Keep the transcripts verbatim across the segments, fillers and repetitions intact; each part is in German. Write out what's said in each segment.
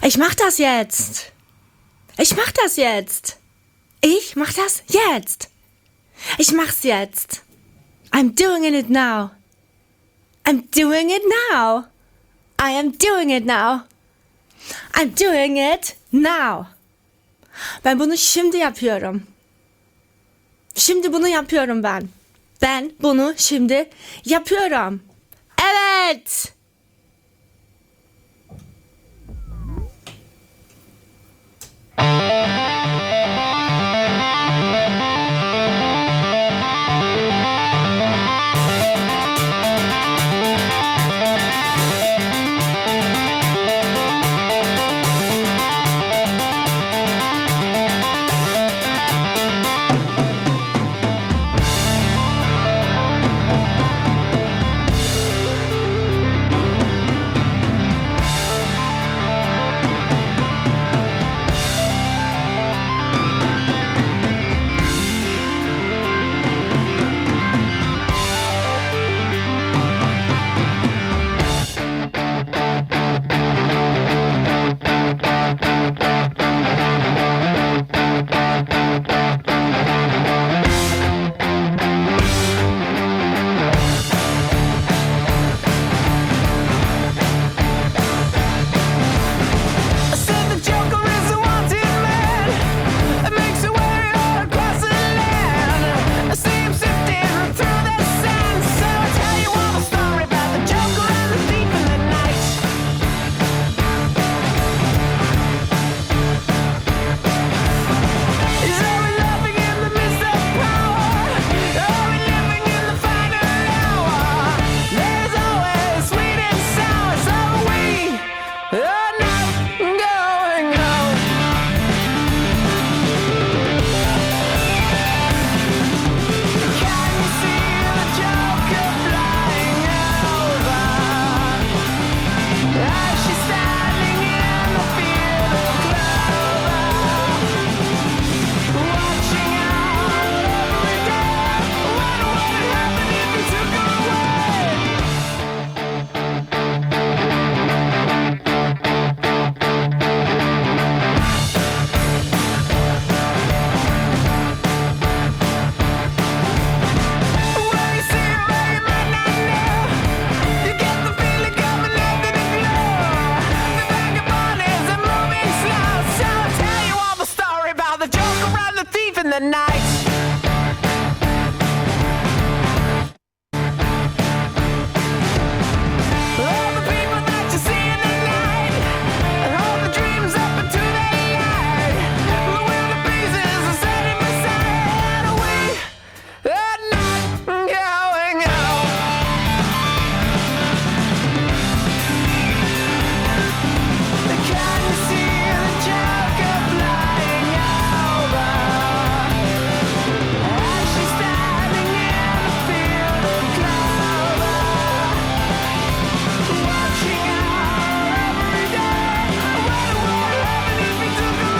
Ich mach das jetzt. Ich mach das jetzt. Ich mach das jetzt. Ich mach's jetzt. I'm doing it now. I'm doing it now. I am doing it now. I'm doing it now. Ben bunu şimdi yapıyorum. Şimdi bunu yapıyorum ben. Ben bunu şimdi yapıyorum. Evet. The night. All the people that you see in the night, and all the dreams up into the light. The wind of breezes are setting aside. We are not going home. Can you see the Joker flying over? She's standing in a field of clover, watching our every day. What would happen if we took her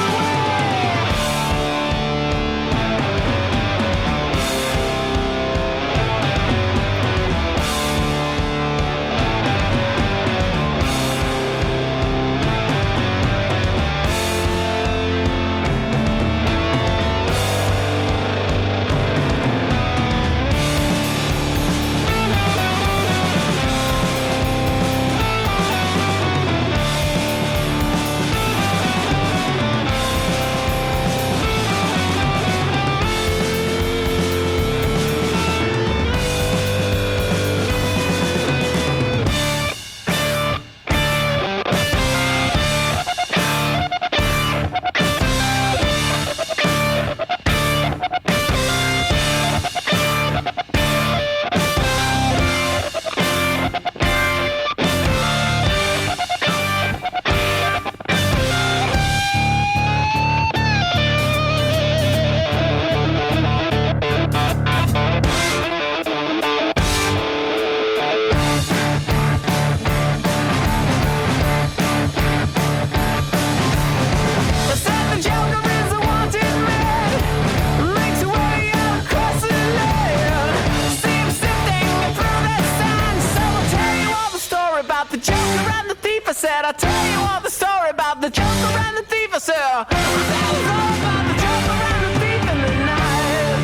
said I'll tell you all the story about the joker and the thief. I said, that was all about the joker and the thief in the night.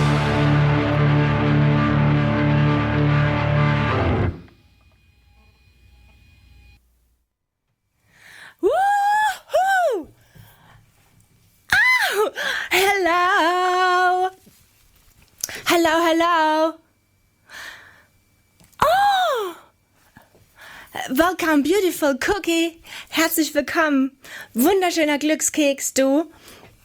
Woohoo! Oh, hello. Hello, hello. Oh. Welcome, beautiful cookie. Herzlich willkommen. Wunderschöner Glückskeks, du.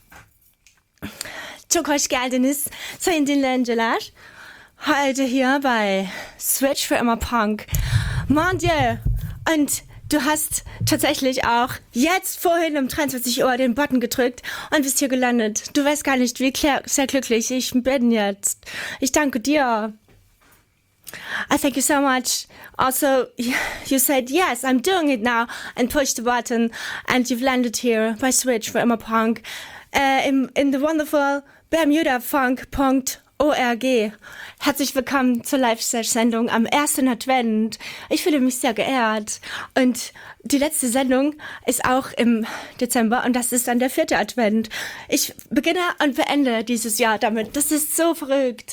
Çok hoş geldiniz Sayın dinleyiciler. Heute hier bei Switch für immer Punk. Mon Dieu. Und du hast tatsächlich auch jetzt vorhin um dreiundzwanzig Uhr den Button gedrückt und bist hier gelandet. Du weißt gar nicht, wie klär- sehr glücklich ich bin jetzt. Ich danke dir. I thank you so much. Also, you said, yes, I'm doing it now, and pushed the button, and you've landed here by Switch for Immer Punk uh, in, in the wonderful Bermuda Funk dot org. Herzlich willkommen zur Live-Sendung am ersten Advent. Ich fühle mich sehr geehrt. Und die letzte Sendung ist auch im Dezember und das ist dann der vierte Advent. Ich beginne und beende dieses Jahr damit. Das ist so verrückt.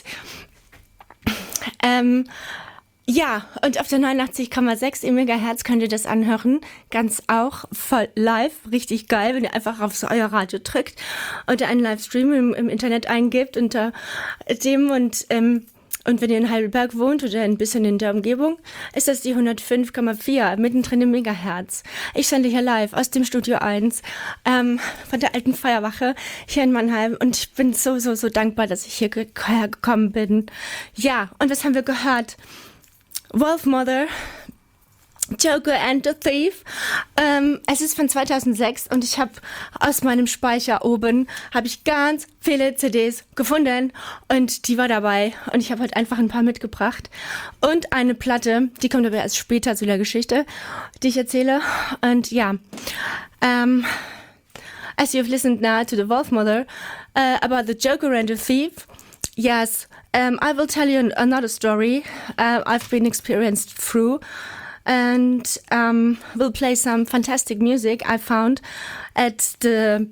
Ähm, ja, und auf der neunundachtzig Komma sechs Megahertz könnt ihr das anhören. Ganz auch voll live. Richtig geil, wenn ihr einfach auf so euer Radio drückt und einen Livestream im, im Internet eingibt unter dem und, ähm, und wenn ihr in Heidelberg wohnt oder ein bisschen in der Umgebung, ist das die hundertfünf Komma vier mittendrin im Megahertz. Ich sende hier live aus dem Studio eins ähm, von der alten Feuerwache hier in Mannheim und ich bin so, so, so dankbar, dass ich hierher gekommen bin. Ja, und was haben wir gehört? Wolfmother, Joker and the Thief. Ähm, es ist von zweitausendsechs und ich habe aus meinem Speicher oben habe ich ganz viele C Ds gefunden und die war dabei und ich habe heute einfach ein paar mitgebracht und eine Platte, die kommt aber erst später zu der Geschichte, die ich erzähle und ja, ähm, as you've listened now to the Wolfmother uh, about the Joker and the Thief, yes, um, I will tell you another story uh, I've been experienced through. And um, we'll play some fantastic music I found at the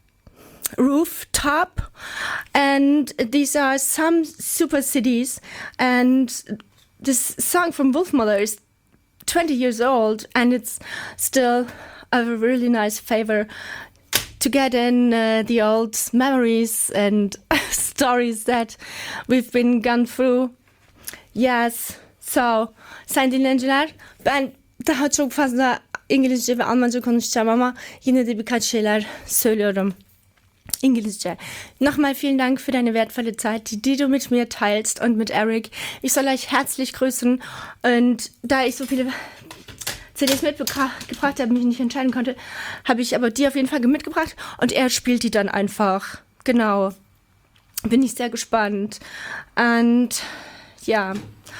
rooftop. And these are some super C Ds. And this song from Wolfmother is twenty years old, and it's still a really nice favor to get in uh, the old memories and stories that we've been gone through. Yes. So, sayın dinleyiciler, ben daha çok fazla İngilizce ve Almanca konuşacağım ama yine de birkaç şeyler söylüyorum. Inglische. Nochmal vielen Dank für deine wertvolle Zeit, die, die du mit mir teilst und mit Eric. Ich soll euch herzlich grüßen und da ich so viele C Ds mitgebracht habe, mich nicht entscheiden konnte, habe ich aber die auf jeden Fall mitgebracht und er spielt die dann einfach. Genau. Bin ich sehr gespannt. Und ja,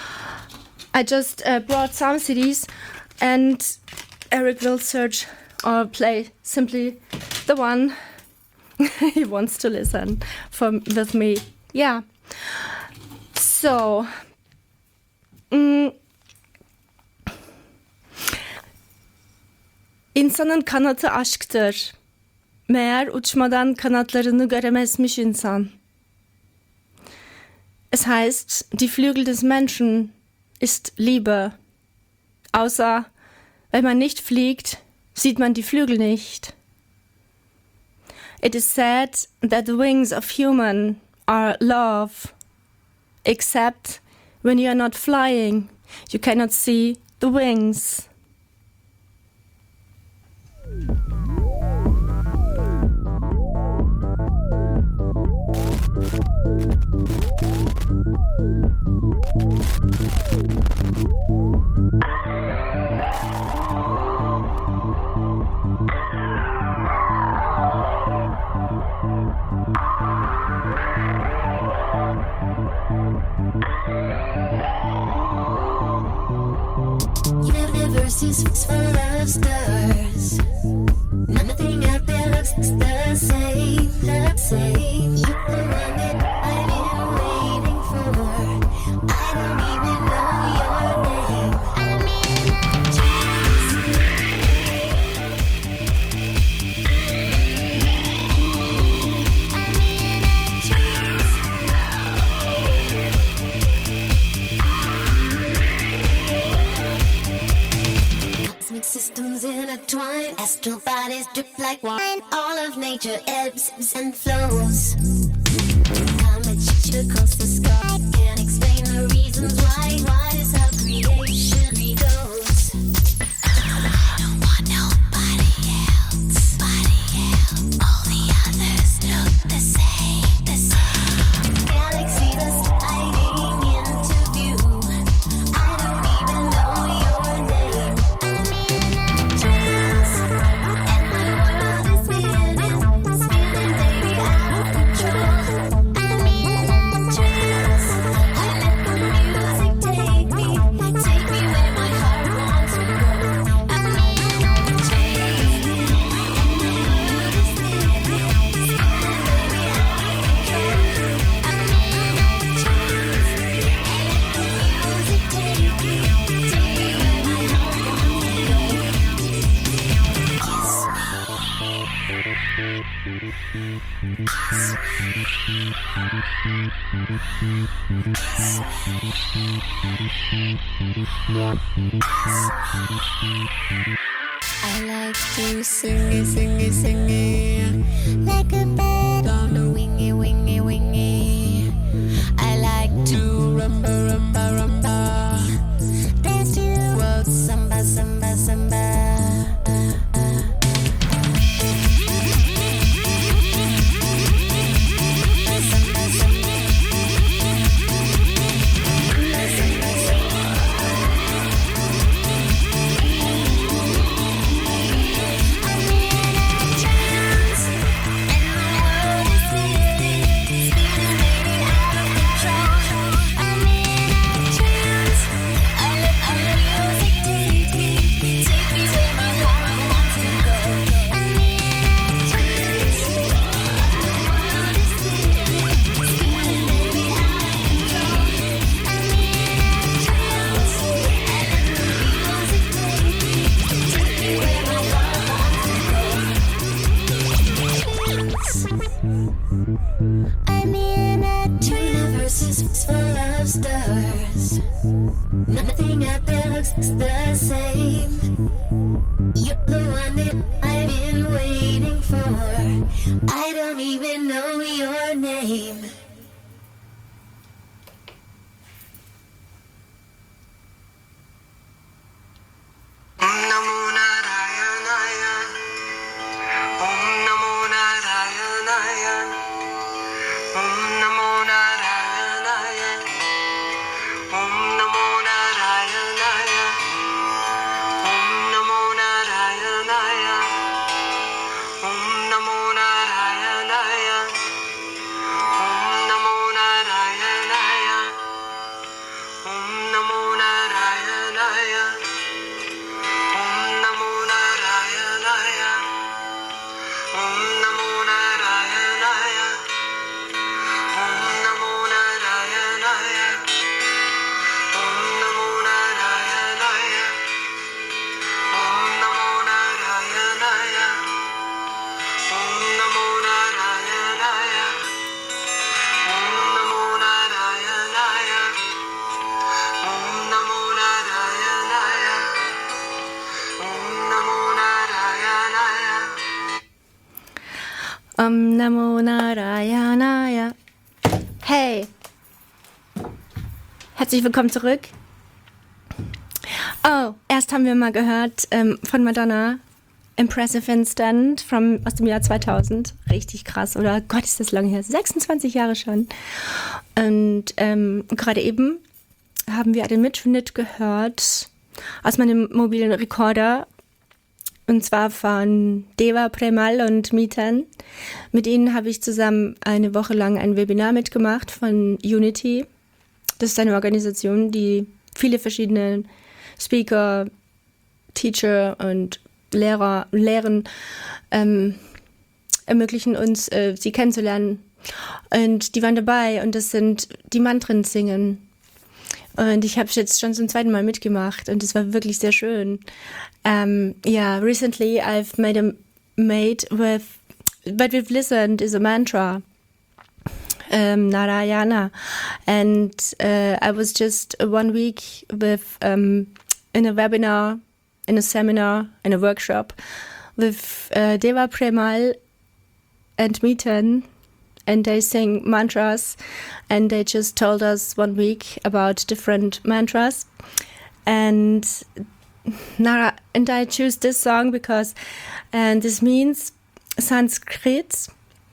I just uh, brought some C Ds and Eric will search or play simply the one he wants to listen from with me. Yeah. So, mm, insanın kanatı aşktır. Meğer uçmadan kanatlarını göremezmiş insan. Es heißt, die Flügel des Menschen ist Liebe. Außer, wenn man nicht fliegt, sieht man die Flügel nicht. It is said that the wings of human are love. Except when you are not flying, you cannot see the wings. Universe is full of stars. Nothing out there looks the same, the same. You're the one that I've been waiting for. I don't even know your name. I'm in a dream. intertwine. Astral bodies drip like wine. All of nature ebbs and flows. Comet should cross the sky. Can't explain the reasons why. Why is how creation goes. I don't want nobody else. Body else. All the others look the same. The same. Galaxies are sliding into view. I don't even know your name. I'm in a trance, and my world is spinning, spinning, baby, out of control. I'm in a trance. I let the music take me, take me where my heart wants to go. I'm in a trance, and my world is spinning, spinning, baby, out of control. I'm in a trance, and let the music take me, take me where my heart wants to go. I like to sing it, sing it, sing it like a bird on a wingy, wingy, wingy. I like to rumba, rumba, rumba. Dance to the world, samba, samba, samba. I'm in a universe is full of stars. Nothing out there looks the same. You're the one that I've been waiting for. I don't even know your name. Om Namo Narayanaya. Om Namo Narayanaya. Om Namo Narayanaya. Om Namo Narayanaya. Om Namo Narayanaya. Om Namo Narayanaya. Om Namo Narayanaya. Om Namo Narayanaya. Om Namo Narayanaya. Om Namo Narayanaya. Om Namo Narayanaya. Om Namo Narayanaya. Om Namo Narayanaya. Om Namo Narayanaya. Om Namo Narayanaya. Om Namo Narayanaya. Om Namo Narayanaya. Om Namo Narayanaya. Hey, herzlich willkommen zurück. Oh, erst haben wir mal gehört ähm, von Madonna, Impressive Instant from, aus dem Jahr zweitausend. Richtig krass, oder? Gott, ist das lange her. sechsundzwanzig Jahre schon. Und ähm, gerade eben haben wir einen Mitschnitt gehört aus meinem mobilen Rekorder. Und zwar von Deva Premal und Mitan. Mit ihnen habe ich zusammen eine Woche lang ein Webinar mitgemacht von Unity. Das ist eine Organisation, die viele verschiedene Speaker, Teacher und Lehrer, Lehren ähm, ermöglichen uns, äh, sie kennenzulernen. Und die waren dabei und das sind die Mantren singen. Und ich habe jetzt schon zum zweiten Mal mitgemacht und es war wirklich sehr schön. Um, yeah, recently I've made a made with, but we've listened is a mantra, um, Narayana, and uh, I was just one week with um, in a webinar in a seminar, in a workshop with uh, Deva Premal and Miten, and they sing mantras, and they just told us one week about different mantras. And Nara, and I choose this song because and this means Sanskrit.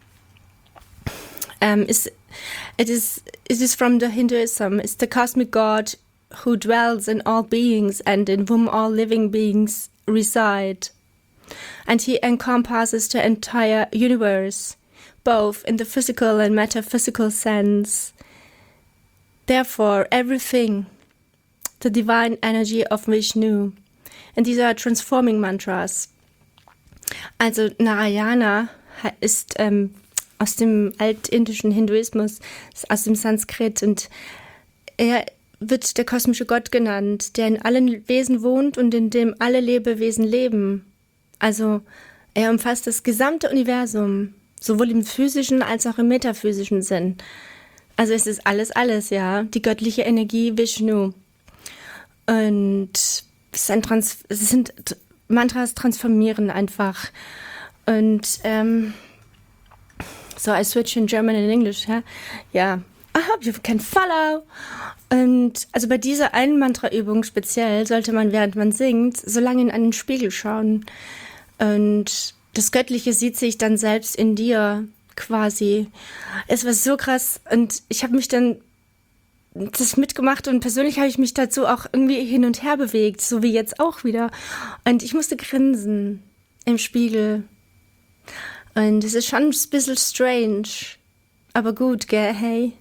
Um, is it is it is from the Hinduism. It's the cosmic God who dwells in all beings and in whom all living beings reside. And he encompasses the entire universe, both in the physical and metaphysical sense. Therefore, everything, the divine energy of Vishnu. And these are transforming mantras. Also Narayana ist ähm, aus dem altindischen Hinduismus, aus dem Sanskrit, und er wird der kosmische Gott genannt, der in allen Wesen wohnt und in dem alle Lebewesen leben. Also er umfasst das gesamte Universum, sowohl im physischen als auch im metaphysischen Sinn. Also es ist alles, alles, ja, die göttliche Energie Vishnu. Und es, ist ein Trans- es sind Mantras transformieren einfach. Und ähm, so, I switch in German and English, ja. Ja, I hope you can follow. Und also bei dieser einen Mantra-Übung speziell sollte man, während man singt, so lange in einen Spiegel schauen. Und das Göttliche sieht sich dann selbst in dir quasi. Es war so krass und ich habe mich dann das mitgemacht und persönlich habe ich mich dazu auch irgendwie hin und her bewegt, so wie jetzt auch wieder. Und ich musste grinsen im Spiegel. Und es ist schon ein bisschen strange, aber gut, gell, hey.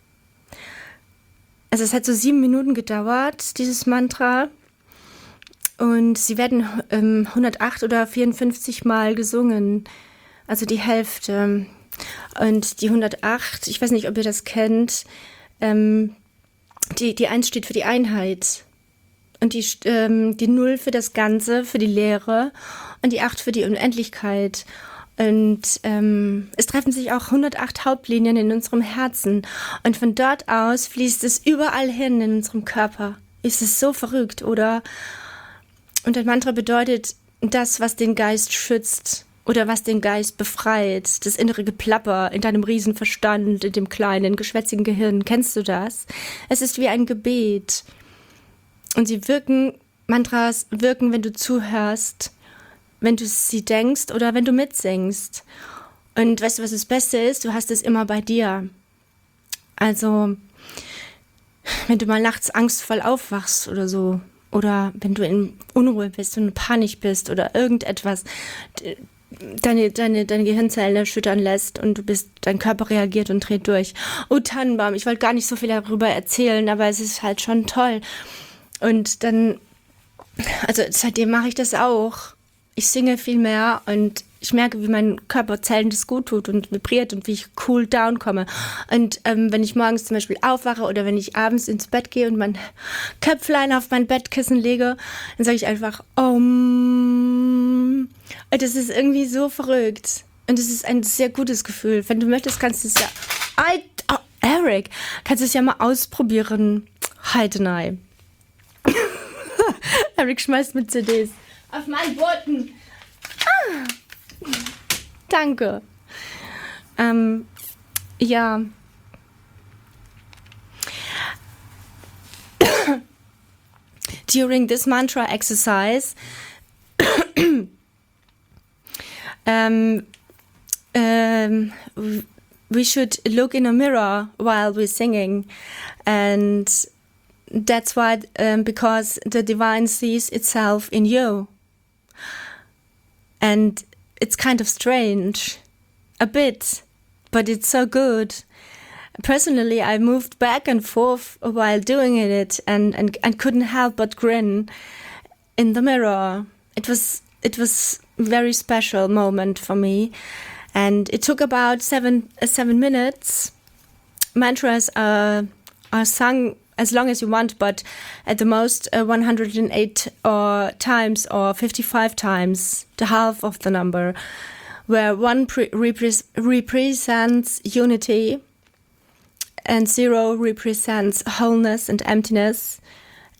Also es hat so sieben Minuten gedauert, dieses Mantra. Und sie werden ähm, hundertacht oder vierundfünfzig Mal gesungen, also die Hälfte. Und die hundertacht, ich weiß nicht, ob ihr das kennt, ähm, die, die eins steht für die Einheit. Und die, ähm, die null für das Ganze, für die Leere. Und die acht für die Unendlichkeit. Und ähm, es treffen sich auch hundertacht Hauptlinien in unserem Herzen. Und von dort aus fließt es überall hin in unserem Körper. Ist es so verrückt, oder? Und ein Mantra bedeutet das, was den Geist schützt oder was den Geist befreit. Das innere Geplapper in deinem Riesenverstand, in dem kleinen, geschwätzigen Gehirn. Kennst du das? Es ist wie ein Gebet. Und sie wirken, Mantras wirken, wenn du zuhörst, wenn du sie denkst oder wenn du mitsingst. Und weißt du, was das Beste ist? Du hast es immer bei dir. Also, wenn du mal nachts angstvoll aufwachst oder so, oder wenn du in Unruhe bist und in Panik bist oder irgendetwas deine, deine, deine Gehirnzellen erschüttern lässt und du bist, dein Körper reagiert und dreht durch. Oh, Tannenbaum, ich wollte gar nicht so viel darüber erzählen, aber es ist halt schon toll. Und dann, also seitdem mache ich das auch. Ich singe viel mehr und ich merke, wie mein Körperzellen das gut tut und vibriert und wie ich cool down komme. Und ähm, wenn ich morgens zum Beispiel aufwache oder wenn ich abends ins Bett gehe und mein Köpflein auf mein Bettkissen lege, dann sage ich einfach Om. Und das ist irgendwie so verrückt. Und es ist ein sehr gutes Gefühl. Wenn du möchtest, kannst du es ja... I, oh, Eric, kannst du es ja mal ausprobieren. Heidenei. Eric schmeißt mit C Ds auf meinen Boden. Ah. Danke. Ähm, ja. During this mantra exercise, um, um, we should look in a mirror while we're singing, and that's why, um, because the divine sees itself in you. And it's kind of strange, a bit, but it's so good. Personally, I moved back and forth while doing it and, and, and couldn't help but grin in the mirror. It was it was a very special moment for me. And it took about seven uh, seven minutes. Mantras are, are sung as long as you want, but at the most uh, one hundred eight or times or fifty-five times, the half of the number, where one pre- repre- represents unity and zero represents wholeness and emptiness,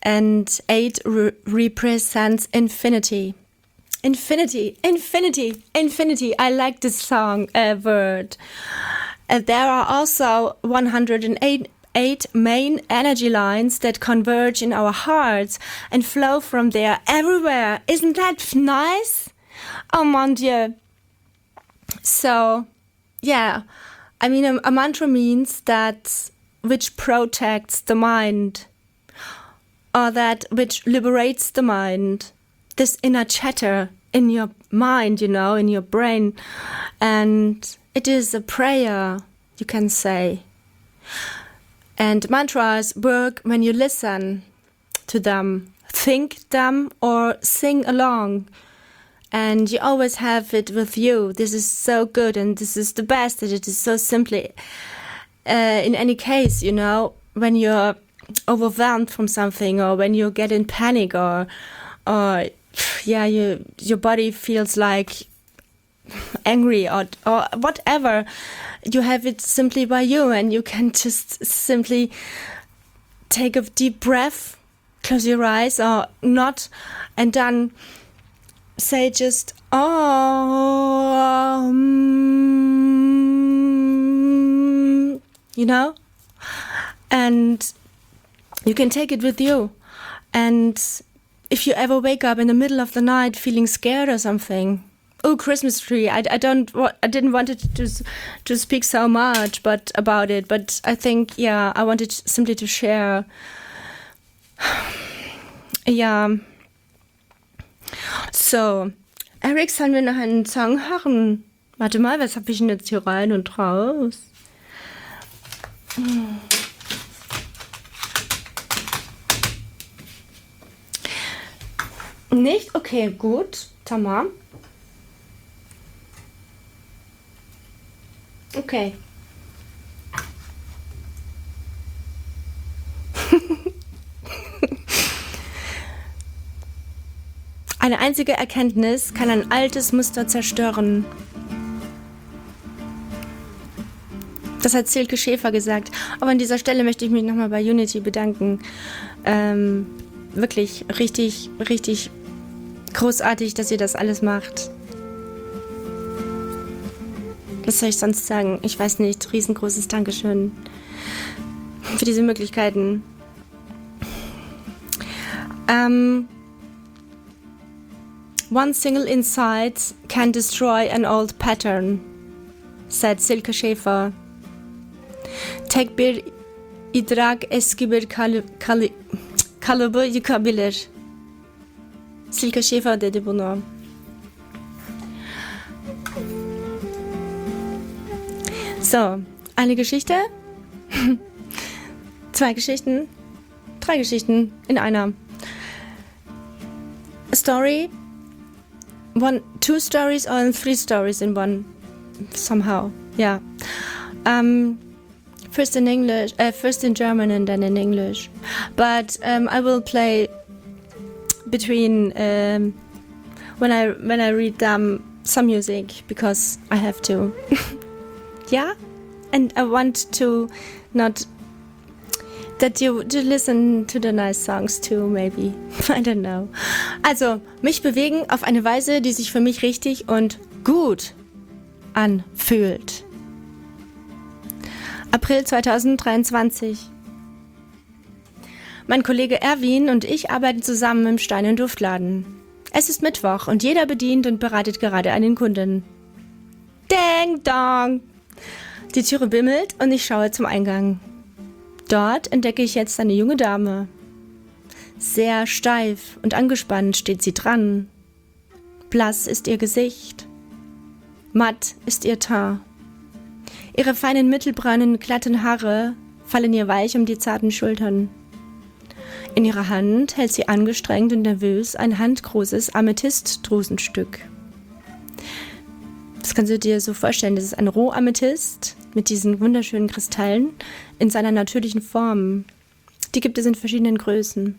and eight re- represents infinity. Infinity, infinity, infinity. I like this song uh, word. Uh, there are also one hundred eight eight main energy lines that converge in our hearts and flow from there everywhere. Isn't that nice? Oh mon Dieu. So, yeah. I mean, a, a mantra means that which protects the mind, or that which liberates the mind. This inner chatter in your mind, you know, in your brain. And it is a prayer, you can say. And mantras work when you listen to them, think them, or sing along. And you always have it with you. This is so good, and this is the best, that it is so simply. Uh, in any case, you know, when you're overwhelmed from something, or when you get in panic, or, or yeah, you, your body feels like angry, or or whatever, you have it simply by you, and you can just simply take a deep breath, close your eyes or not, and then say just oh, mm, you know, and you can take it with you. And if you ever wake up in the middle of the night feeling scared or something, oh, Christmas tree! I, I don't wa- I didn't want it to to speak so much, but about it. But I think yeah, I wanted simply to share. Ja. So, Eric, sollen wir noch einen Song hören? Warte mal, was habe ich denn jetzt hier rein und raus? Hm. Nicht? Okay, gut. Tamam. Okay. Eine einzige Erkenntnis kann ein altes Muster zerstören. Das hat Silke Schäfer gesagt. Aber an dieser Stelle möchte ich mich nochmal bei Unity bedanken. Ähm, wirklich richtig, richtig großartig, dass ihr das alles macht. Was soll ich sonst sagen? Ich weiß nicht. Riesengroßes Dankeschön für diese Möglichkeiten. Ähm... One single insight can destroy an old pattern, said Silke Schäfer. Tek bir idrak eski bir kalı- kalı- kalıbı yıkabilir. Silke Schäfer dedi bunu. So, eine Geschichte, zwei Geschichten, drei Geschichten in einer. A story. One, two stories or three stories in one, somehow. Yeah. Um, first in English, uh, first in German and then in English. But um, I will play between um, when I when I read them some music because I have to. Yeah, and I want to not that you to listen to the nice songs too, maybe. I don't know. Also, mich bewegen auf eine Weise, die sich für mich richtig und gut anfühlt. April zweitausenddreiundzwanzig. Mein Kollege Erwin und ich arbeiten zusammen im Stein- und Duftladen. Es ist Mittwoch und jeder bedient und bereitet gerade einen Kunden. Ding dong! Die Türe bimmelt und ich schaue zum Eingang. Dort entdecke ich jetzt eine junge Dame. Sehr steif und angespannt steht sie dran. Blass ist ihr Gesicht. Matt ist ihr Teint. Ihre feinen mittelbraunen, glatten Haare fallen ihr weich um die zarten Schultern. In ihrer Hand hält sie angestrengt und nervös ein handgroßes Amethyst-Drusenstück. Das kannst du dir so vorstellen, das ist ein Rohamethyst mit diesen wunderschönen Kristallen in seiner natürlichen Form. Die gibt es in verschiedenen Größen.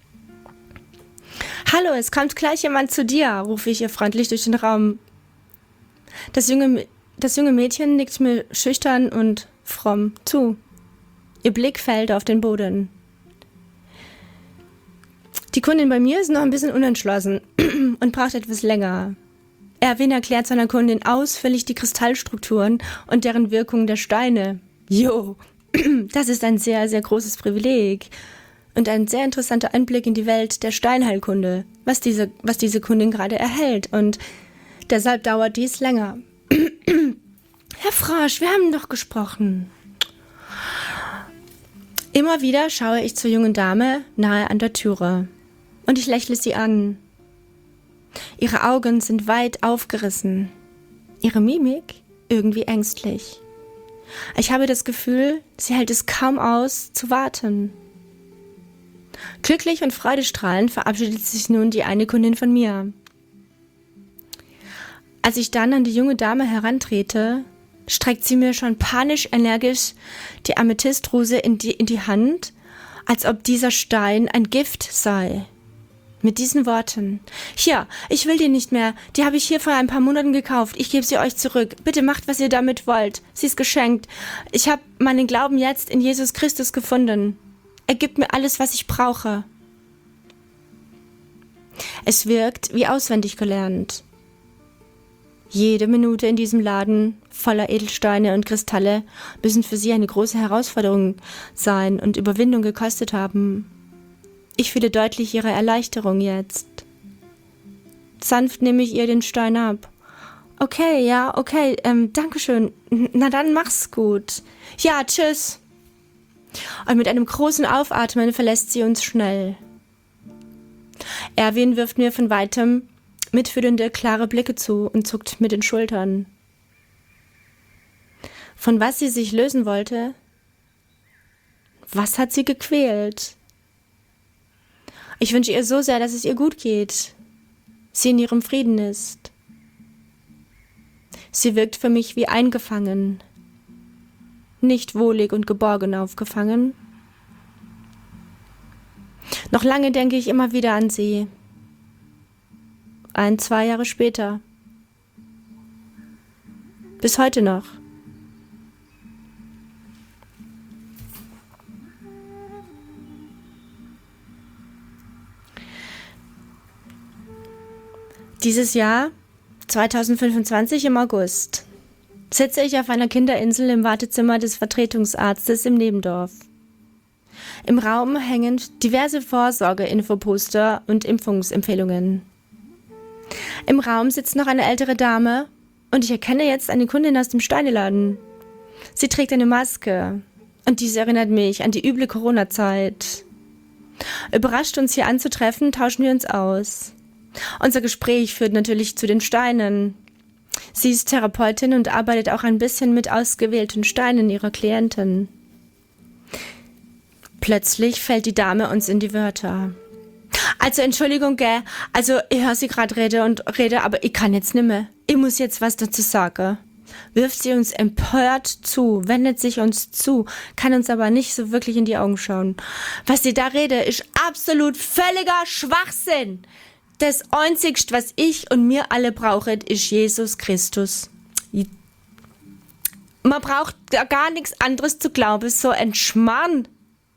»Hallo, es kommt gleich jemand zu dir«, rufe ich ihr freundlich durch den Raum. Das junge, das junge Mädchen nickt mir schüchtern und fromm zu. Ihr Blick fällt auf den Boden. Kundin bei mir ist noch ein bisschen unentschlossen und braucht etwas länger. Erwin erklärt seiner Kundin ausführlich die Kristallstrukturen und deren Wirkung der Steine. Jo, das ist ein sehr, sehr großes Privileg und ein sehr interessanter Einblick in die Welt der Steinheilkunde, was diese, was diese Kundin gerade erhält. Und deshalb dauert dies länger. Herr Frosch, wir haben doch gesprochen. Immer wieder schaue ich zur jungen Dame nahe an der Türe und ich lächle sie an. Ihre Augen sind weit aufgerissen, ihre Mimik irgendwie ängstlich. Ich habe das Gefühl, sie hält es kaum aus, zu warten. Glücklich und freudestrahlend verabschiedet sich nun die eine Kundin von mir. Als ich dann an die junge Dame herantrete, streckt sie mir schon panisch energisch die Amethystrose in die, in die Hand, als ob dieser Stein ein Gift sei. Mit diesen Worten: Hier, ich will die nicht mehr, die habe ich hier vor ein paar Monaten gekauft, ich gebe sie euch zurück, bitte macht, was ihr damit wollt, sie ist geschenkt. Ich habe meinen Glauben jetzt in Jesus Christus gefunden. Er gibt mir alles, was ich brauche. Es wirkt wie auswendig gelernt. Jede Minute in diesem Laden voller Edelsteine und Kristalle müssen für sie eine große Herausforderung sein und Überwindung gekostet haben. Ich fühle deutlich ihre Erleichterung jetzt. Sanft nehme ich ihr den Stein ab. Okay, ja, okay, ähm, dankeschön. Na dann mach's gut. Ja, tschüss. Und mit einem großen Aufatmen verlässt sie uns schnell. Erwin wirft mir von weitem mitfühlende, klare Blicke zu und zuckt mit den Schultern. Von was sie sich lösen wollte? Was hat sie gequält? Ich wünsche ihr so sehr, dass es ihr gut geht, sie in ihrem Frieden ist. Sie wirkt für mich wie eingefangen, nicht wohlig und geborgen aufgefangen. Noch lange denke ich immer wieder an sie. Ein, zwei Jahre später. Bis heute noch. Dieses Jahr, zweitausendfünfundzwanzig im August, sitze ich auf einer Kinderinsel im Wartezimmer des Vertretungsarztes im Nebendorf. Im Raum hängen diverse Vorsorge-Infoposter und Impfungsempfehlungen. Im Raum sitzt noch eine ältere Dame und ich erkenne jetzt eine Kundin aus dem Steineladen. Sie trägt eine Maske und dies erinnert mich an die üble Corona-Zeit. Überrascht, uns hier anzutreffen, tauschen wir uns aus. Unser Gespräch führt natürlich zu den Steinen. Sie ist Therapeutin und arbeitet auch ein bisschen mit ausgewählten Steinen ihrer Klienten. Plötzlich fällt die Dame uns in die Wörter. Also Entschuldigung, gell, also ich höre sie gerade rede und rede, aber ich kann jetzt nimmer. Ich muss jetzt was dazu sagen. Wirft sie uns empört zu, wendet sich uns zu, kann uns aber nicht so wirklich in die Augen schauen. Was sie da rede, ist absolut völliger Schwachsinn. Das Einzigste, was ich und mir alle brauchen, ist Jesus Christus. Man braucht gar nichts anderes zu glauben, so ein Schmarrn.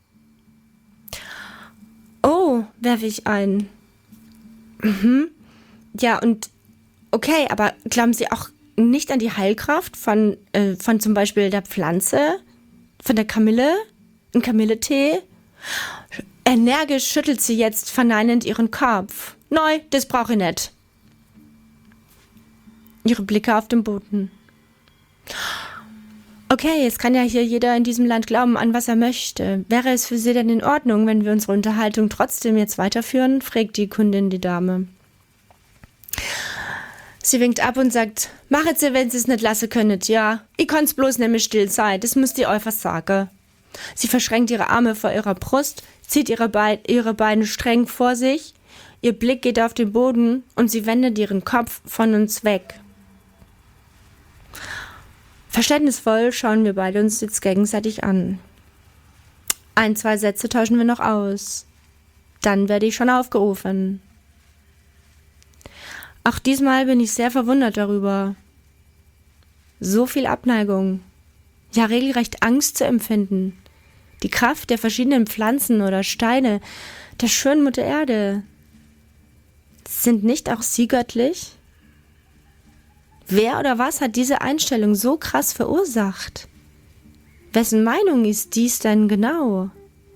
Oh, werfe ich ein. Mhm. Ja, und okay, aber glauben Sie auch nicht an die Heilkraft von, äh, von zum Beispiel der Pflanze, von der Kamille, ein Kamilletee? Energisch schüttelt sie jetzt verneinend ihren Kopf. Nein, das brauche ich nicht. Ihre Blicke auf den Boden. Okay, es kann ja hier jeder in diesem Land glauben, an was er möchte. Wäre es für Sie denn in Ordnung, wenn wir unsere Unterhaltung trotzdem jetzt weiterführen? Fragt die Kundin die Dame. Sie winkt ab und sagt, machet sie, wenn Sie es nicht lassen könnet, ja. Ich kann's bloß nämlich still sein, das müsst ihr euch was sagen. Sie verschränkt ihre Arme vor ihrer Brust, zieht ihre, Be- ihre Beine streng vor sich, ihr Blick geht auf den Boden und sie wendet ihren Kopf von uns weg. Verständnisvoll schauen wir beide uns jetzt gegenseitig an. Ein, zwei Sätze tauschen wir noch aus. Dann werde ich schon aufgerufen. Auch diesmal bin ich sehr verwundert darüber. So viel Abneigung, ja regelrecht Angst zu empfinden. Die Kraft der verschiedenen Pflanzen oder Steine, der schönen Mutter Erde. Sind nicht auch sie göttlich? Wer oder was hat diese Einstellung so krass verursacht? Wessen Meinung ist dies denn genau?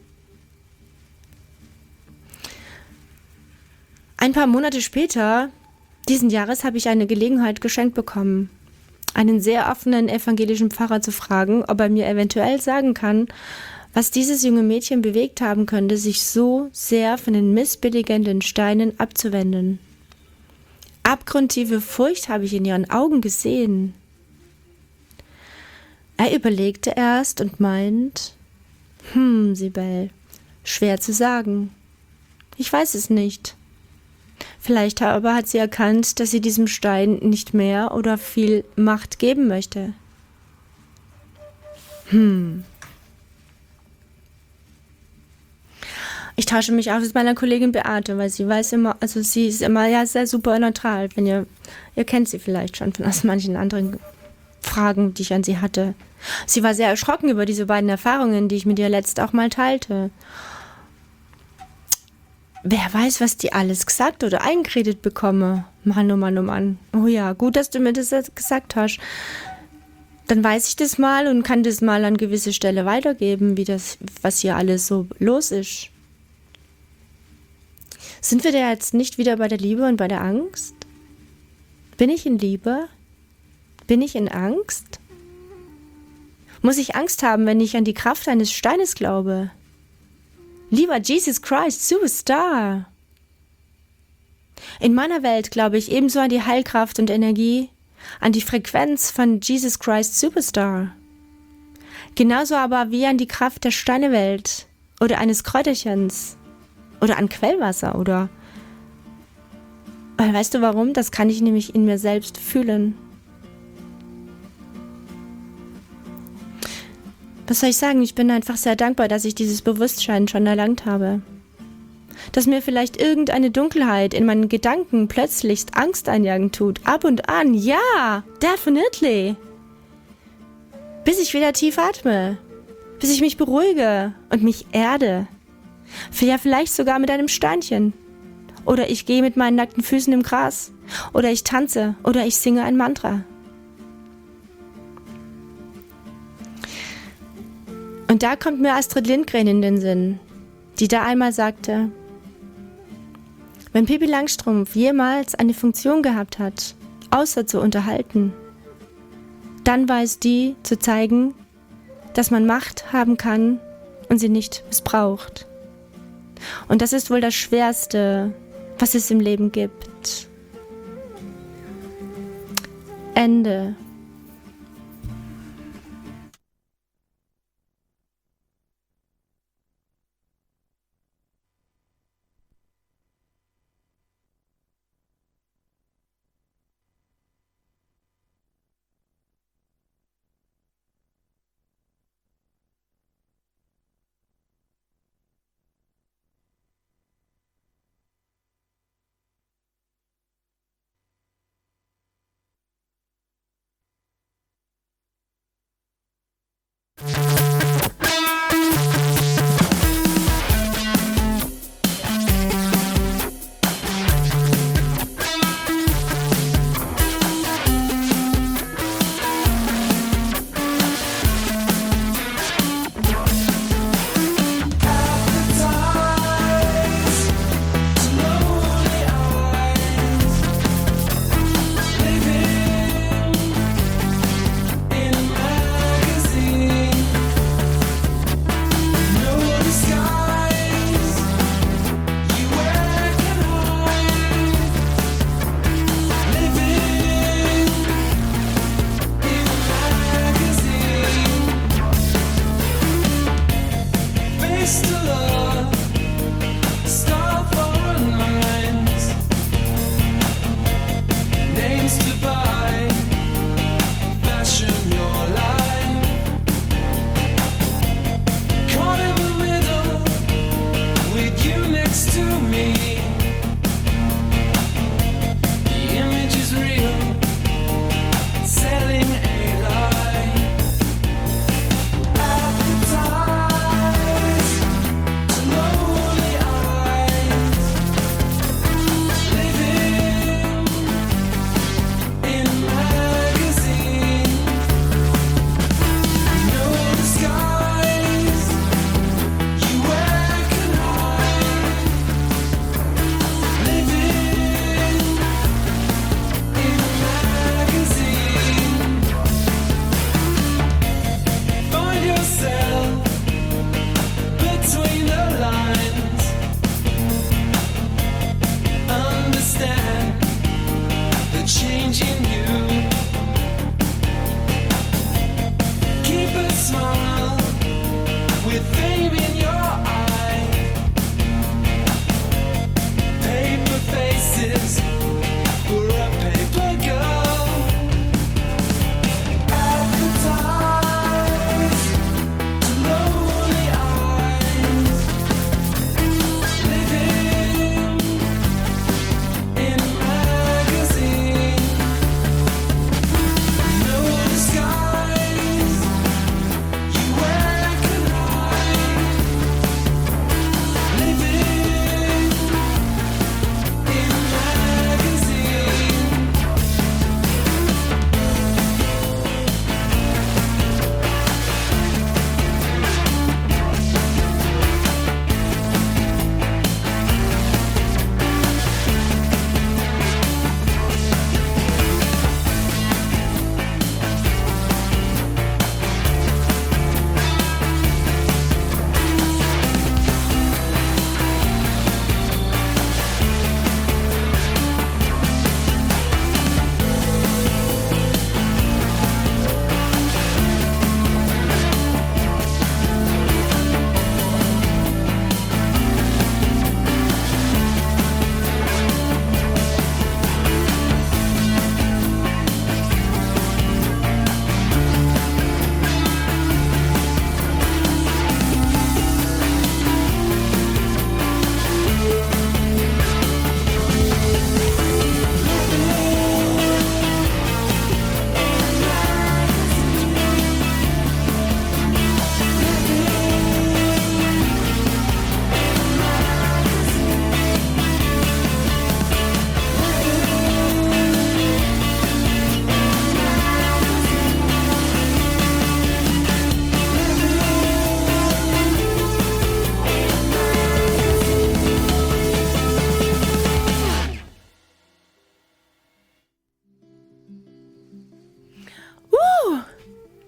Ein paar Monate später, diesen Jahres, habe ich eine Gelegenheit geschenkt bekommen, einen sehr offenen evangelischen Pfarrer zu fragen, ob er mir eventuell sagen kann, was dieses junge Mädchen bewegt haben könnte, sich so sehr von den missbilligenden Steinen abzuwenden. Abgrundtiefe Furcht habe ich in ihren Augen gesehen. Er überlegte erst und meint, hm, Sibel, schwer zu sagen. Ich weiß es nicht. Vielleicht aber hat sie erkannt, dass sie diesem Stein nicht mehr oder viel Macht geben möchte. Hm. Ich tausche mich auch mit meiner Kollegin Beate, weil sie weiß immer, also sie ist immer ja sehr super neutral. Wenn ihr, ihr kennt sie vielleicht schon von aus manchen anderen Fragen, die ich an sie hatte. Sie war sehr erschrocken über diese beiden Erfahrungen, die ich mit ihr letzt auch mal teilte. Wer weiß, was die alles gesagt oder eingeredet bekomme. Mann, oh Mann, oh Mann. Oh ja, gut, dass du mir das jetzt gesagt hast. Dann weiß ich das mal und kann das mal an gewisse Stelle weitergeben, wie das, was hier alles so los ist. Sind wir da jetzt nicht wieder bei der Liebe und bei der Angst? Bin ich in Liebe? Bin ich in Angst? Muss ich Angst haben, wenn ich an die Kraft eines Steines glaube? Lieber Jesus Christ, Superstar! In meiner Welt glaube ich ebenso an die Heilkraft und Energie, an die Frequenz von Jesus Christ Superstar. Genauso aber wie an die Kraft der Steinewelt oder eines Kräuterchens oder an Quellwasser oder... Weil weißt du warum? Das kann ich nämlich in mir selbst fühlen. Was soll ich sagen? Ich bin einfach sehr dankbar, dass ich dieses Bewusstsein schon erlangt habe. Dass mir vielleicht irgendeine Dunkelheit in meinen Gedanken plötzlich Angst einjagen tut. Ab und an, ja, definitely. Bis ich wieder tief atme. Bis ich mich beruhige und mich erde. Ja, vielleicht sogar mit einem Steinchen. Oder ich gehe mit meinen nackten Füßen im Gras. Oder ich tanze. Oder ich singe ein Mantra. Und da kommt mir Astrid Lindgren in den Sinn, die da einmal sagte, wenn Pippi Langstrumpf jemals eine Funktion gehabt hat, außer zu unterhalten, dann war es die, zu zeigen, dass man Macht haben kann und sie nicht missbraucht. Und das ist wohl das Schwerste, was es im Leben gibt. Ende.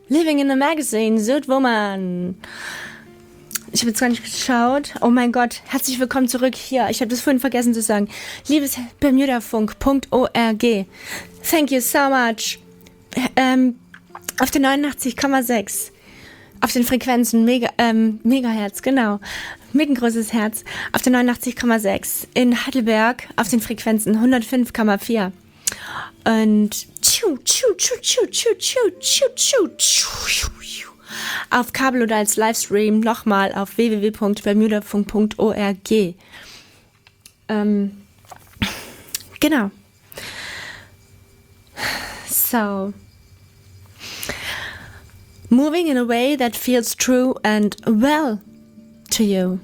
Living in a Magazine, Südwoman. Ich habe jetzt gar nicht geschaut. Oh mein Gott, herzlich willkommen zurück hier. Ich habe das vorhin vergessen zu sagen. Liebes Bermudafunk Punkt org. Thank you so much. Ähm, auf der neunundachtzig Komma sechs. Auf den Frequenzen Mega, ähm, Megahertz, genau. Mit ein großes Herz. Auf der neunundachtzig Komma sechs. In Heidelberg auf den Frequenzen hundertfünf Komma vier. Und tschu, tschu, tschu, tschu, tschu, tschu, tschu, tschu, tschu, tschu. Auf Kabel oder als Livestream nochmal auf w w w Punkt bermudafunk Punkt org. Ähm, genau. So. Moving in a way that feels true and well to you.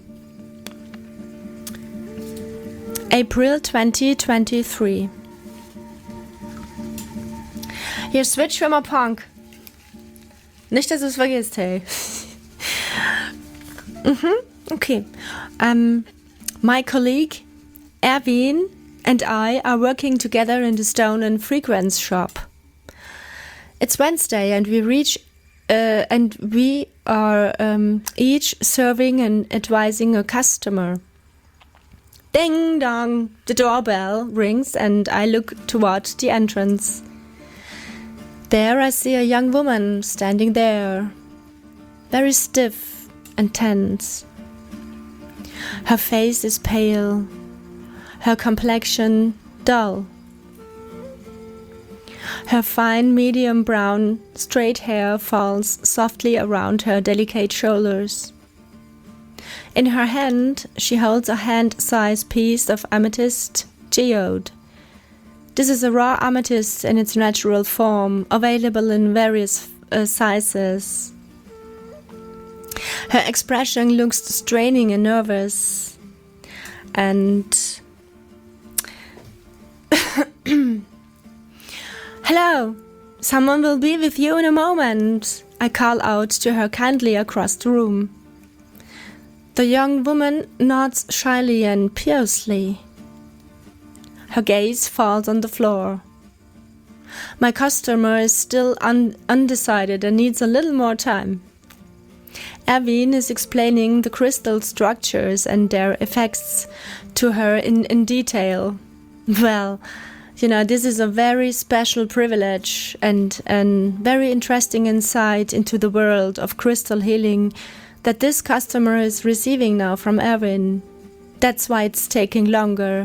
April twenty twenty-three. Hier switch für mal Punk. Nicht, dass du es vergisst, hey. mhm, okay. Um, my colleague Erwin and I are working together in the Stone and Frequenz shop. It's Wednesday and we reach uh, and we are um, each serving and advising a customer. Ding dong, the doorbell rings and I look toward the entrance. There I see a young woman standing there, very stiff and tense. Her face is pale, her complexion dull. Her fine medium brown straight hair falls softly around her delicate shoulders. In her hand she holds a hand-sized piece of amethyst geode. This is a raw amethyst in its natural form, available in various uh, sizes. Her expression looks straining and nervous. And hello, someone will be with you in a moment. I call out to her kindly across the room. The young woman nods shyly and piously. Her gaze falls on the floor. My customer is still un- undecided and needs a little more time. Erwin is explaining the crystal structures and their effects to her in, in detail. Well, you know, this is a very special privilege and a very interesting insight into the world of crystal healing that this customer is receiving now from Erwin. That's why it's taking longer.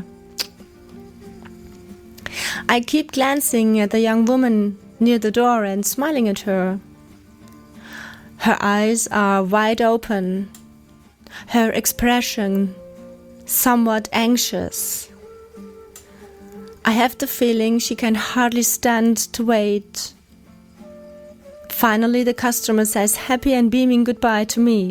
I keep glancing at the young woman near the door and smiling at her. Her eyes are wide open, her expression somewhat anxious. I have the feeling she can hardly stand to wait. Finally, the customer says happy and beaming goodbye to me.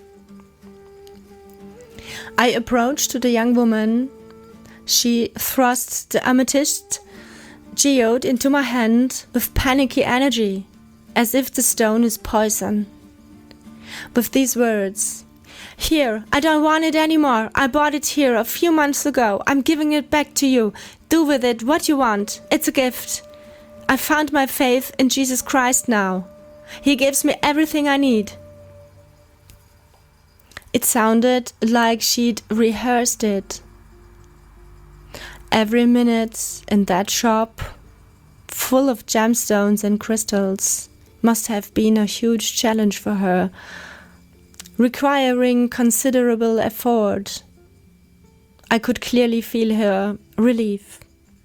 I approach to the young woman. She thrusts the amethyst geode into my hand with panicky energy, as if the stone is poison. With these words, "Here, I don't want it anymore. I bought it here a few months ago. I'm giving it back to you. Do with it what you want. It's a gift. I found my faith in Jesus Christ now. He gives me everything I need." It sounded like she'd rehearsed it. Every minute in that shop, full of gemstones and crystals, must have been a huge challenge for her, requiring considerable effort. I could clearly feel her relief.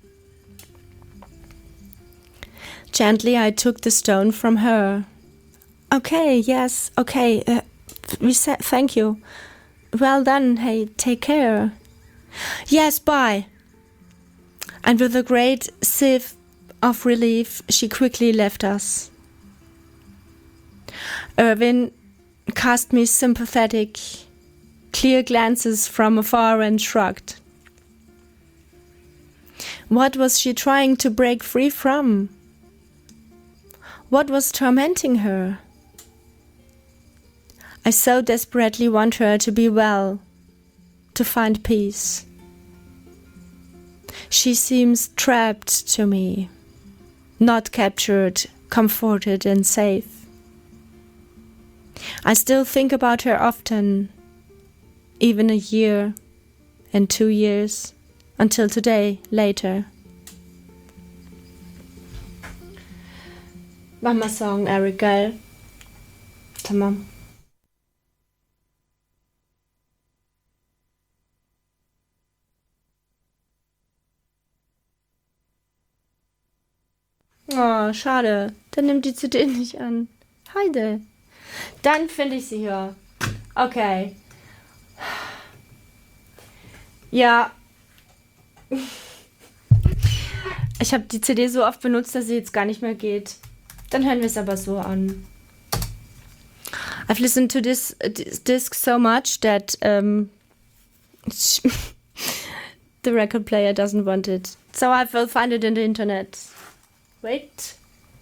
Gently I took the stone from her. "Okay, yes, okay, uh, we said thank you. Well done, hey, take care." "Yes, bye." And with a great sigh of relief, she quickly left us. Erwin cast me sympathetic, clear glances from afar and shrugged. What was she trying to break free from? What was tormenting her? I so desperately want her to be well, to find peace. She seems trapped to me, not captured, comforted and safe. I still think about her often, even a year and two years, until today, later. Mach mal Song, Eric, geil. Tamam. Oh, schade. Dann nimmt die C D nicht an. Heide. Dann finde ich sie hier. Okay. Ja. Ich habe die C D so oft benutzt, dass sie jetzt gar nicht mehr geht. Dann hören wir es aber so an. I've listened to this, this disc so much that um, the record player doesn't want it. So I will find it in the internet. Wait.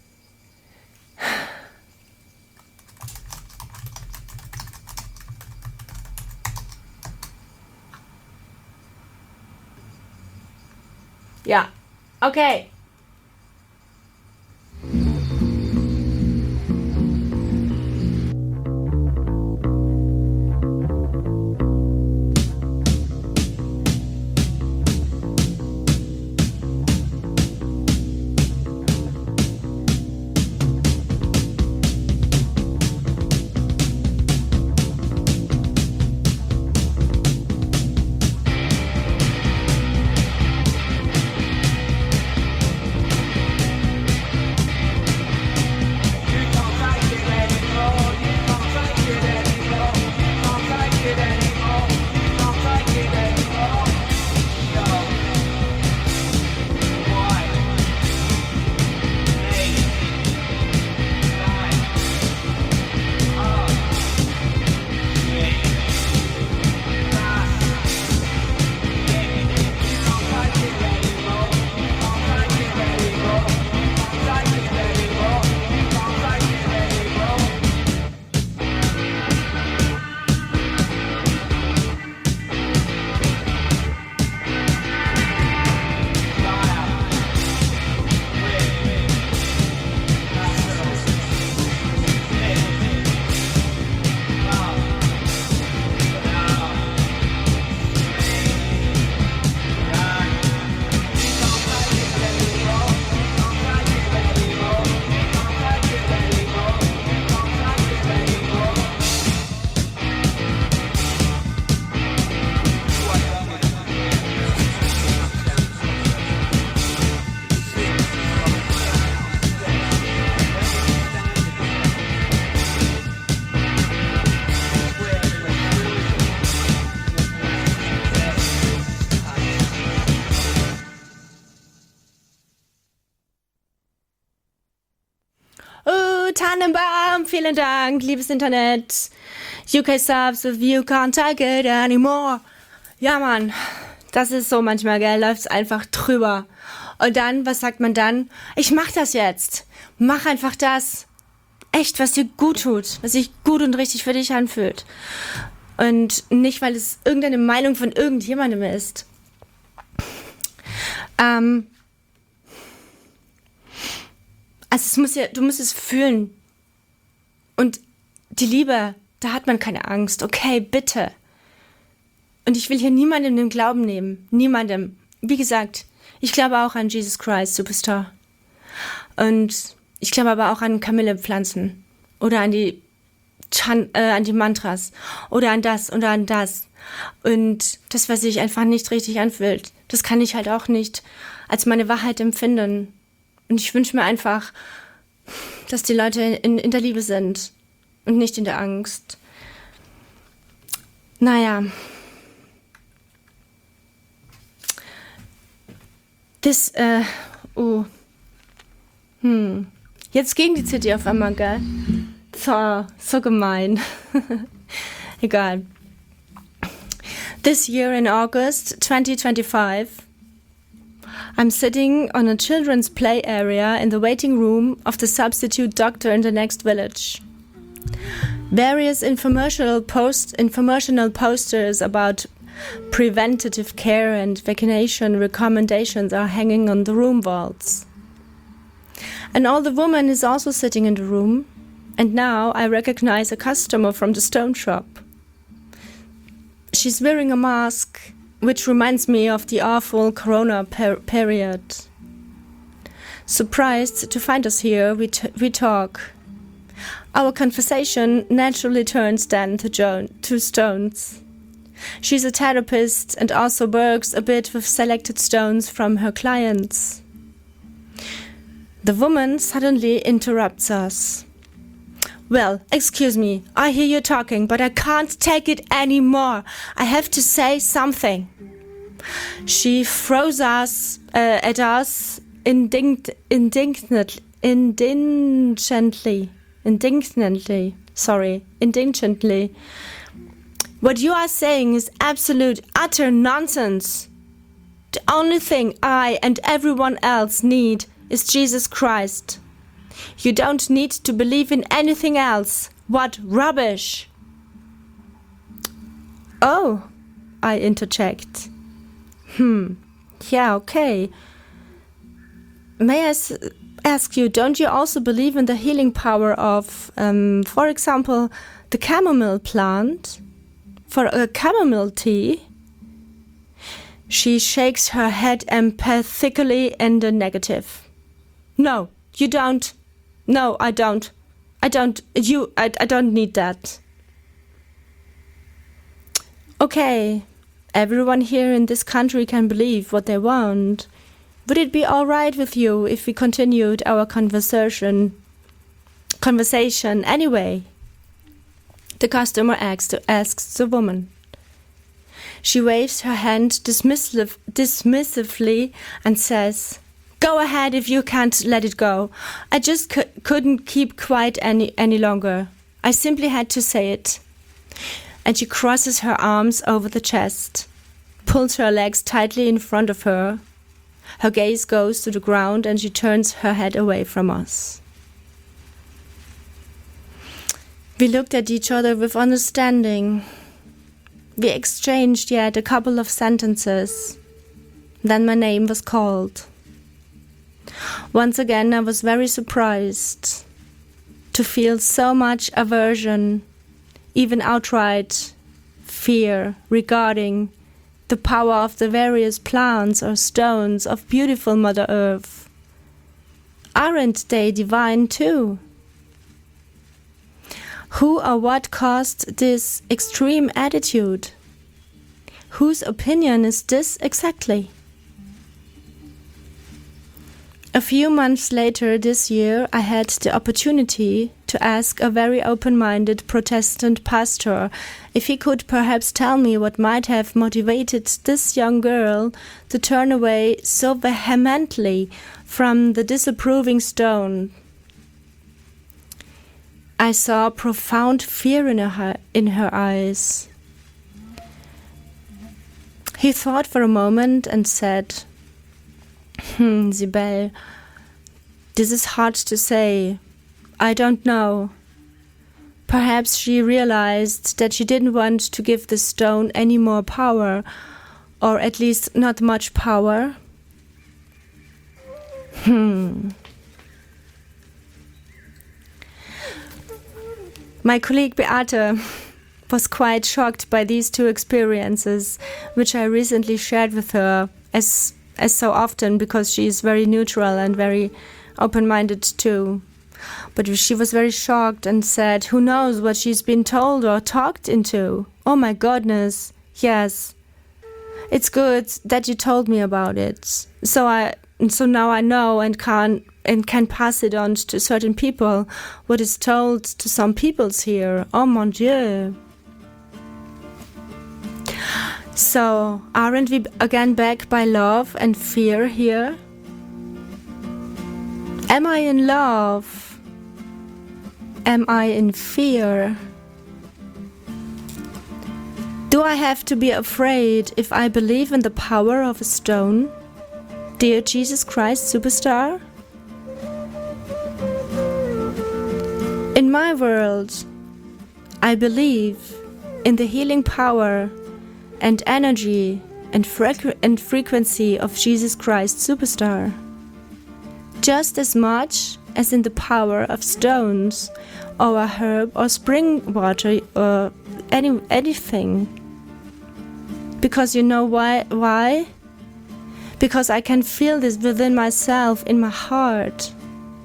Ja, okay. Tannenbaum, vielen Dank, liebes Internet. U K Subs, if you can't take it anymore. Ja, Mann, das ist so manchmal, gell, läuft's einfach drüber. Und dann, was sagt man dann? Ich mach das jetzt. Mach einfach das. Echt, was dir gut tut, was sich gut und richtig für dich anfühlt. Und nicht, weil es irgendeine Meinung von irgendjemandem ist. Ähm... Also es muss ja, du musst es fühlen. Und die Liebe, da hat man keine Angst. Okay, bitte. Und ich will hier niemandem den Glauben nehmen. Niemandem. Wie gesagt, ich glaube auch an Jesus Christ Superstar. Und ich glaube aber auch an Kamillepflanzen. Oder an die, Chan, äh, an die Mantras. Oder an das oder an das. Und das, was sich einfach nicht richtig anfühlt, das kann ich halt auch nicht als meine Wahrheit empfinden. Und ich wünsche mir einfach, dass die Leute in, in der Liebe sind und nicht in der Angst. Naja. Das, äh, oh. Hm. Jetzt gegen die C D auf einmal, gell? So, so gemein. Egal. This year in August twenty twenty-five, I'm sitting on a children's play area in the waiting room of the substitute doctor in the next village. Various infomercial post infomercial posters about preventative care and vaccination recommendations are hanging on the room walls. An older woman is also sitting in the room, And now I recognize a customer from the stone shop. She's wearing a mask, which reminds me of the awful corona per- period. Surprised to find us here, we, t- we talk. Our conversation naturally turns then to, jo- to stones. She's a therapist and also works a bit with selected stones from her clients. The woman suddenly interrupts us. Well, excuse me, I hear you talking, but I can't take it anymore. I have to say something. She throws us uh, at us indign- indignant, indignantly, indignantly, sorry, indignantly. What you are saying is absolute, utter nonsense. The only thing I and everyone else need is Jesus Christ. You don't need to believe in anything else. What rubbish! Oh, I interject. Hmm, yeah, okay. May I s- ask you, don't you also believe in the healing power of, um, for example, the chamomile plant? For a chamomile tea? She shakes her head emphatically in the negative. No, you don't. No, I don't. I don't. You. I, I don't need that. Okay, everyone here in this country can believe what they want. Would it be all right with you if we continued our conversation? Conversation anyway? The customer asks, asks the woman. She waves her hand dismissive, dismissively and says, "Go ahead if you can't let it go. I just c- couldn't keep quiet any, any longer. I simply had to say it." And she crosses her arms over the chest, pulls her legs tightly in front of her. Her gaze goes to the ground and she turns her head away from us. We looked at each other with understanding. We exchanged yet a couple of sentences. Then my name was called. Once again, I was very surprised to feel so much aversion, even outright fear regarding the power of the various plants or stones of beautiful Mother Earth. Aren't they divine too? Who or what caused this extreme attitude? Whose opinion is this exactly? A few months later this year, I had the opportunity to ask a very open-minded Protestant pastor if he could perhaps tell me what might have motivated this young girl to turn away so vehemently from the disapproving stone. I saw profound fear in her, in her eyes. He thought for a moment and said, Hmm, Sibel, this is hard to say. I don't know. Perhaps she realized that she didn't want to give the stone any more power, or at least not much power. Hmm. My colleague Beate was quite shocked by these two experiences, which I recently shared with her, as as so often, because she is very neutral and very open-minded too. But she was very shocked and said, who knows what she's been told or talked into? Oh my goodness, yes. It's good that you told me about it. So I so now I know and can and can pass it on to certain people what is told to some peoples here. Oh mon Dieu. So, aren't we again back by love and fear here? Am I in love? Am I in fear? Do I have to be afraid if I believe in the power of a stone? Dear Jesus Christ Superstar? In my world, I believe in the healing power and energy and, frequ- and frequency of Jesus Christ Superstar, just as much as in the power of stones or a herb or spring water or any anything. Because you know why? Why? Because I can feel this within myself, in my heart.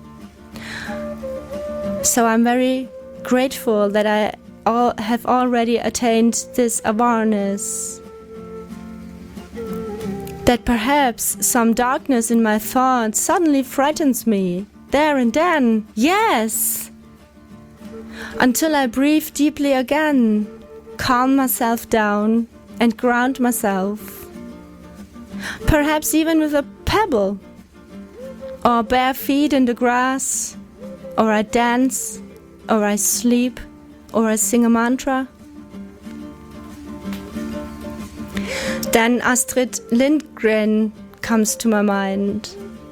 So I'm very grateful that I all have already attained this awareness. That perhaps some darkness in my thoughts suddenly frightens me, there and then, yes! Until I breathe deeply again, calm myself down and ground myself. Perhaps even with a pebble, or bare feet in the grass, or I dance, or I sleep, or I sing a mantra. Then Astrid Lindgren comes to my mind.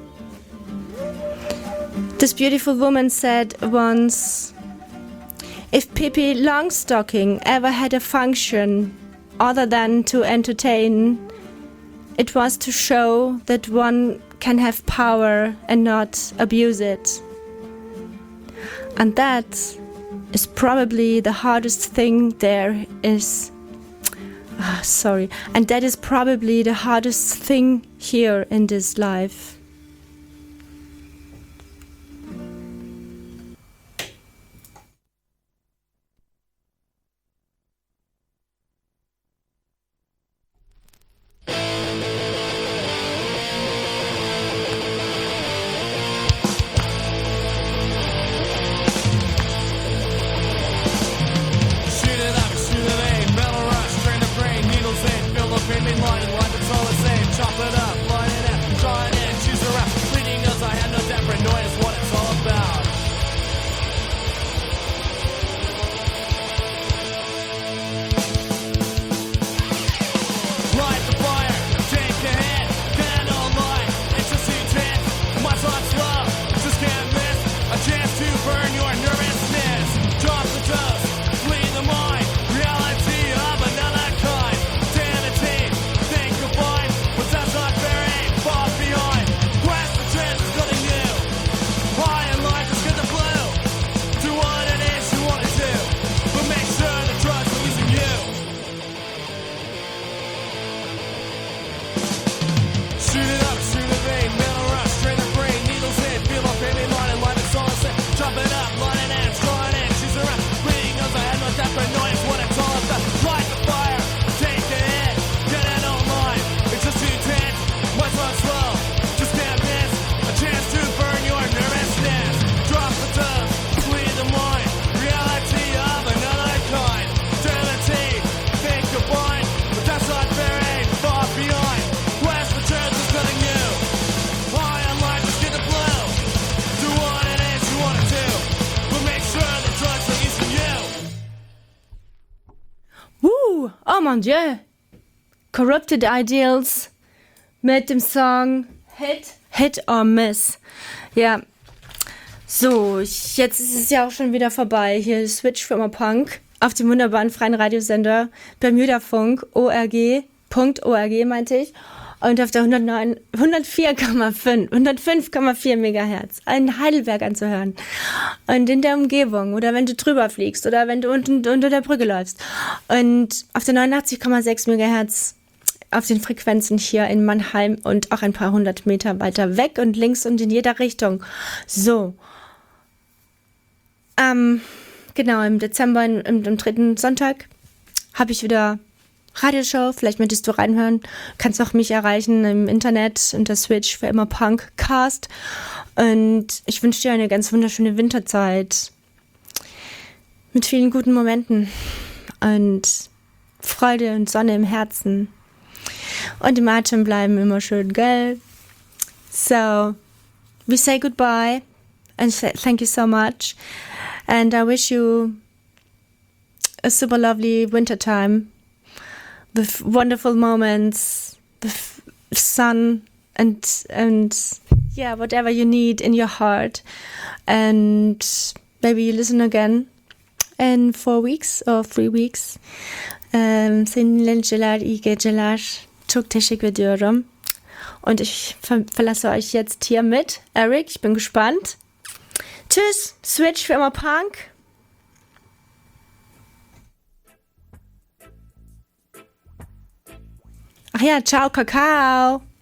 This beautiful woman said once, if Pippi Longstocking ever had a function other than to entertain, it was to show that one can have power and not abuse it. And that is probably the hardest thing there is. Ah, sorry. And that is probably the hardest thing here in this life. Shoot it up, shoot it aim, metal rush, train the brain, needles in, fill the pavement line, and life it's all the same. Chop it up, line it up, draw it in, choose a route. Bleeding as I had no temper, noise what it's all about. Light the fire, take a hit, get all night, it's just intense. My thoughts slow, just can't miss a chance to burn your nervousness. Drop the dust, flee the mind, reality of another kind. Sanity, think of mine, but that's not very far behind. Grasp the chance, it's nothing new. High in life, just get the blue. Do what it is you want to do, but make sure the drugs are losing you. Shoot it up, shoot the vein, metal rush, train the brain, needles in, feel the pavement line, and life is all the same. Chop it up, line it in, draw it in, choose a route. Bleeding as I had no temper, noise what it's all about. Light the fire, take the hit, get it online. It's just too tense, my thoughts slow, just can't miss a chance to burn your nervousness. Drop the dust, flee the mind, reality of another kind. Sanity, think of mine, but that's not very far behind. Grasp the chance, there's nothing new. High on life, just get the blue. Do what it is you want to do, but make sure the drugs are using you. Woo! Oh mon Dieu! Corrupted Ideals mit dem Song Hit, Hit or Miss. Ja. So, ich, jetzt ist es ja auch schon wieder vorbei. Hier Switch für immer Punk auf dem wunderbaren freien Radiosender Bermudafunk, org, .org meinte ich. Und auf der hundertneun, hundertvier Komma fünf, hundertfünf Komma vier Megahertz in Heidelberg anzuhören. Und in der Umgebung oder wenn du drüber fliegst oder wenn du unten unter der Brücke läufst. Und auf der neunundachtzig Komma sechs Megahertz auf den Frequenzen hier in Mannheim und auch ein paar hundert Meter weiter weg und links und in jeder Richtung. So. Ähm, genau, im Dezember, im, im dritten Sonntag, habe ich wieder Radioshow. Vielleicht möchtest du reinhören. Kannst auch mich erreichen im Internet unter Switch für immer Punkcast. Und ich wünsche dir eine ganz wunderschöne Winterzeit mit vielen guten Momenten und Freude und Sonne im Herzen. Und im Atem bleiben immer schön, gell? So, we say goodbye and say thank you so much. And I wish you a super lovely winter time with wonderful moments, with sun and and yeah, whatever you need in your heart. And maybe you listen again in four weeks or three weeks. Um, seninle neler iyi geceler. Çok teşekkür ediyorum. Und ich ver- verlasse euch jetzt hier mit Eric. Ich bin gespannt. Tschüss, Switch für immer Punk. Ach ja, ciao, Kakao.